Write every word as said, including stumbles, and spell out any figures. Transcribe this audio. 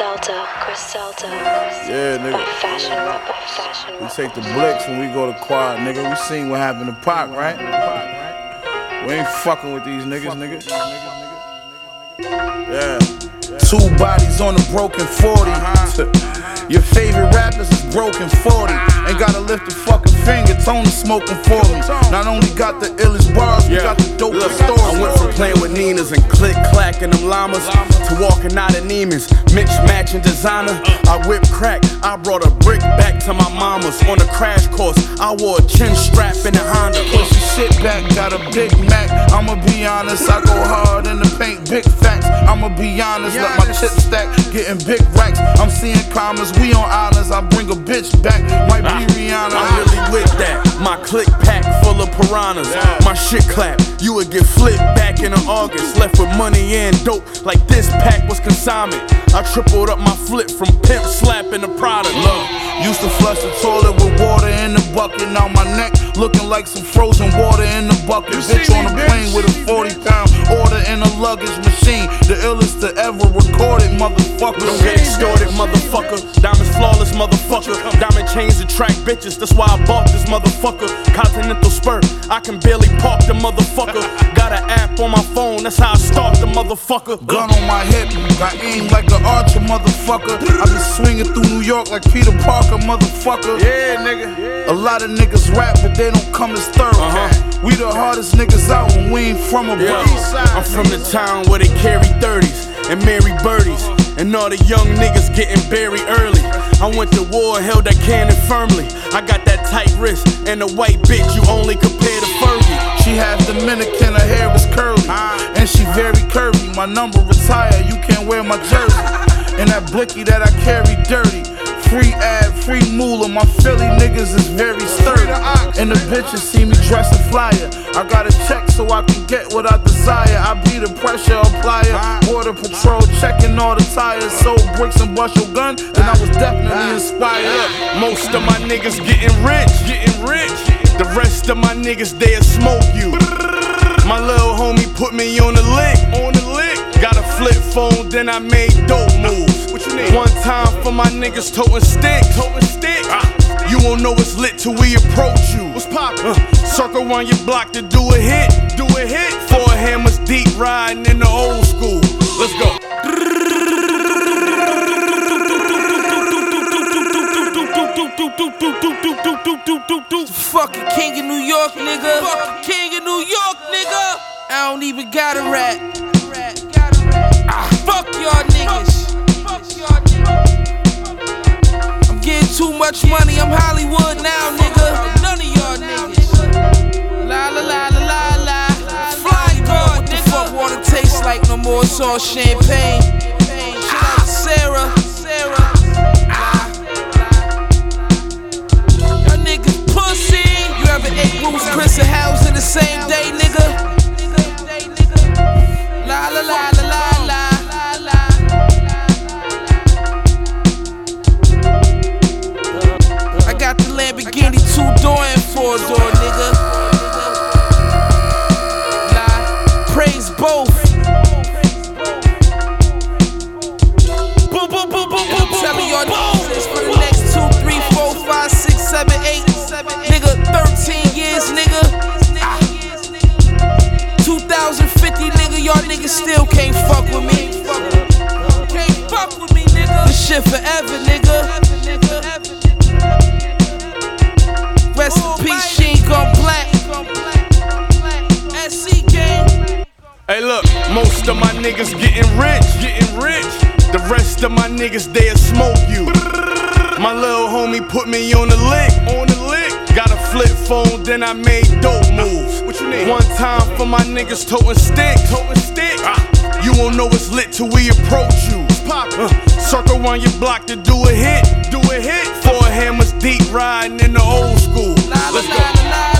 Griselda, Griselda. Yeah, nigga. By fashion rap, by fashion We rap. take the blicks when we go to quad, nigga. We seen what happened to Pac, right? We ain't fucking with these niggas, nigga. Yeah. Two bodies on a broken forty. Your favorite rappers is broken forty. Ain't gotta lift a fucking finger, Tony smoking for me. Not only got the illest bars, we got the dopest stories. I went from playing with Ninas and click clacking them llamas to walking out of Neiman's, mix matching designer. I whipped crack, I brought a brick back to my mama's. On a crash course, I wore a chin strap in a Honda. Push your shit back, got a Big Mac. I'ma be honest, I go hard in the paint, big facts. I'ma be honest, let my chip stack, getting big racks. I'm seeing commas, we on islands. I bring a bitch back, might be Rihanna. I'm really with that. My click pack full of piranhas. My shit clap, you would get flipped back in August. Left with money and dope, like this pack was consignment. I tripled up my flip from pimp slapping the product. Look, used to flush the toilet with water in the bucket. Now my neck looking like some frozen water in the bucket. Bitch on a plane with a forty pound order in a luggage machine. The illest to ever recorded, motherfucker. Don't get extorted, motherfucker. Diamonds flawless, motherfucker. Diamond chains attract bitches, that's why I bought this motherfucker. Continental spur, I can barely park the motherfucker. Got an app on my phone, that's how I start the motherfucker. Gun on my hip, got aim like an archer, motherfucker. I be swinging through New York like Peter Parker, motherfucker. Yeah, nigga. A lot of niggas rap, but they don't come as thorough. Uh-huh. We the hardest niggas out when we ain't from a yeah. east side. I'm from the town where they carry thirties and marry birdies, and all the young niggas getting buried early. I went to war, held that cannon firmly. I got that tight wrist and a white bitch you only compare to Fergie. She half Dominican, her hair was curly, and she very curvy. My number retired, you can't wear my jersey. And that blicky that I carry dirty. Free ad, free moolah, my Philly niggas is very sturdy. And the bitches see me dressing flyer. I got a check so I can get what I desire. I be the pressure applier. Border patrol checking all the tires. Sold bricks and bust your gun, then I was definitely inspired. Most of my niggas getting rich, getting rich. The rest of my niggas, they'll smoke you. My little homie put me on the lick, on the lick. Got a flip phone, then I made dope moves. What you need? One time for my niggas toting sticks, toting sticks. Ah. You won't know it's lit till we approach you. What's poppin'? Uh, circle around your block to do a hit, do a hit. Four hammers deep riding in the old school. Let's go. Fucking king of New York, nigga. Fucking king of New York, nigga. I don't even gotta rap. Ah, fuck y'all niggas. I'm getting too much money. I'm Hollywood now, nigga. None of y'all niggas. La la la la la la. Fly God, what the fuck water tastes like no more? It's all champagne. Shout out to Sarah. Sarah. You ever ate Bruce, Chris, and House in the same day, nigga? La la la la la la. I got the Lamborghini two-door and four-door, nigga. Nah, praise both. Boom, boom, boom, boom, boom, boom. Tell me your niggas for the next two, three, four, five, six, seven, eight. Nigga, thirteen years, nigga. Ah. two thousand fifty, nigga, y'all niggas still can't fuck with me. Can't fuck with me, nigga. This shit forever, nigga. Rest in peace, she ain't gone black. S C gang. Hey, look, most of my niggas getting rich, getting rich. The rest of my niggas, they'll smoke you. My little homie put me on the lick, on the lick. Got a flip phone, then I made dope moves. What you need? One time for my niggas toting sticks, toting sticks. Ah. You won't know it's lit till we approach you. Uh, circle around your block to do a hit, do a hit. Four hammers deep riding in the old school. Let's go.